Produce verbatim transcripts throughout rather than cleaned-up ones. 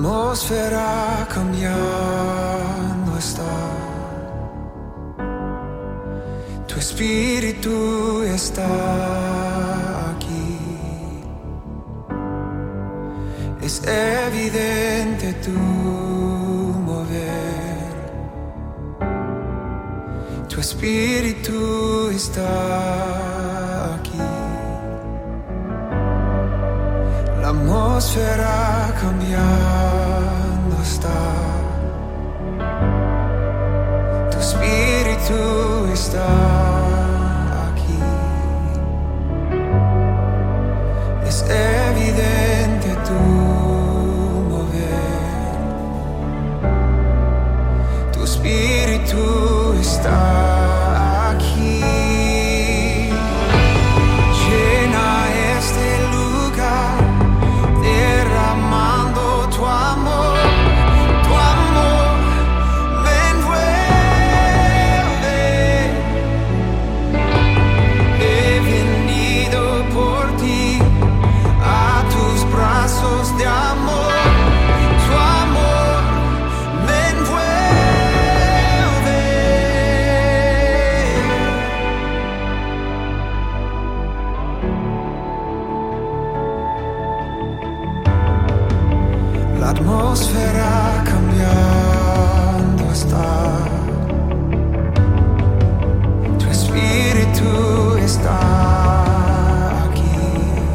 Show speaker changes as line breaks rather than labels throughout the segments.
atmósfera cambiando está. Tu espíritu está aquí. Es evidente tu mover. Tu espíritu está aquí. La atmósfera cambiando está. Tu espíritu está aquí. Es evidente tu mover. Tu espíritu está aquí. Llena este lugar, derramando tu amor, tu amor me envuelve. He venido por ti a tus brazos de amor, tu amor me envuelve. La atmósfera cambiando está. Tu espíritu está aquí.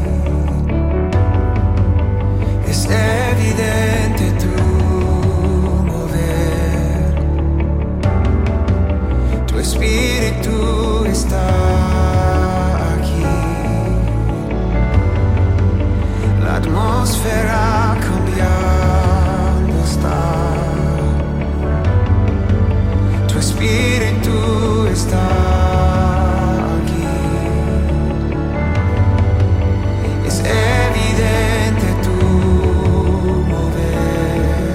Es evidente tu mover. Tu espíritu está aquí. La atmósfera cambiando está. Tu espíritu está aquí. Es evidente tu mover.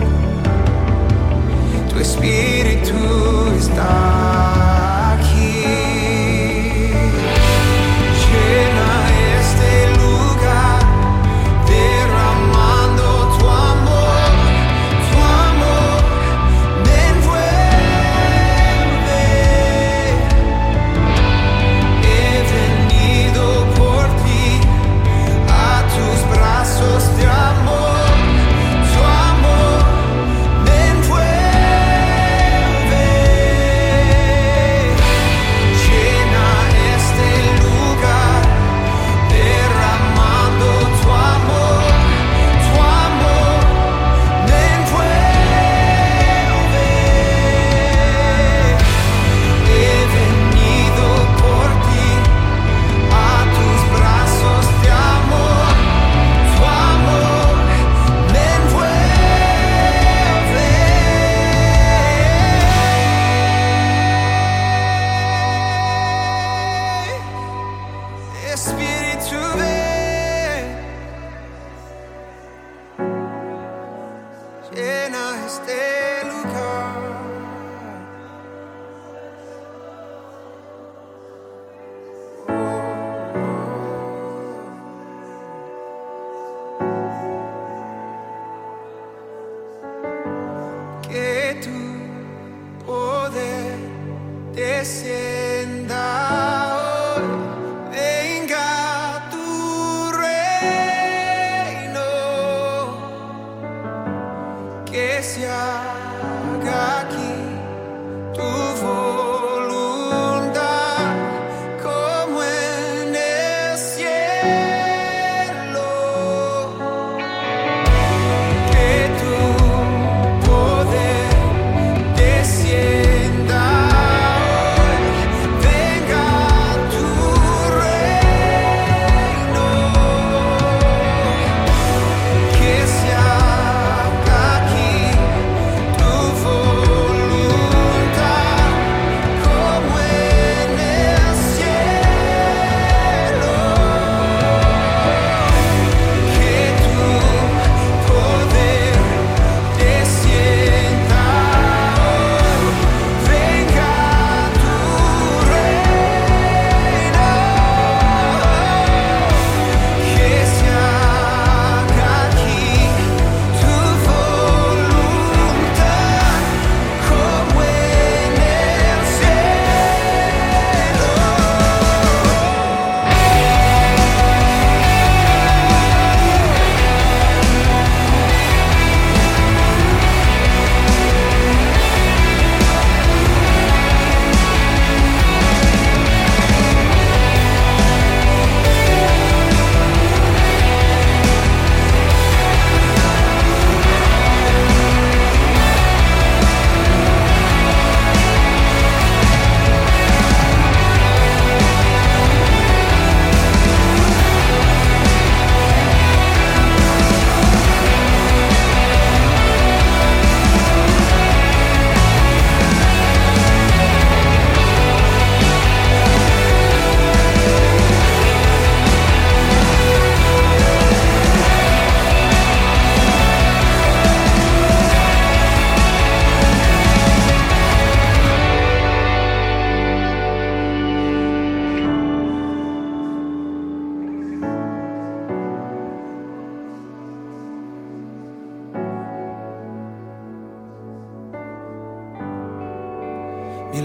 Tu espíritu está aquí. Llena este lugar, derramando tu amor, tu amor me envuelve. He venido por ti a tus brazos de amor, tu amor me envuelve. Llena este lugar, derramando tu amor, tu amor me envuelve. He venido por ti a tus brazos de amor, tu amor me envuelve. Espíritu ven, llena este lugar. Que tu poder descienda hoy, venga tu reino, que se haga aquí tu voluntad como en el cielo. Que tu poder descienda hoy,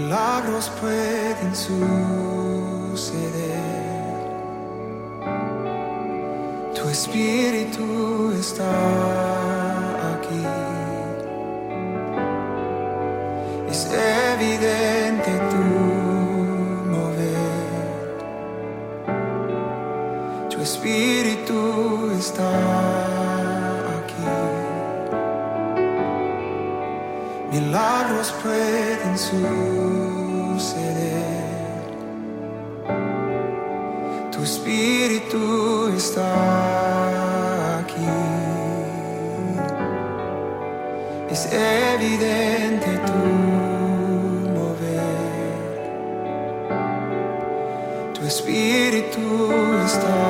milagros pueden suceder. Tu espíritu está aquí. Es evidente tu mover. Tu espíritu está aquí. Milagros pueden suceder. Tu espíritu está aquí. Es evidente tu mover. Tu espíritu está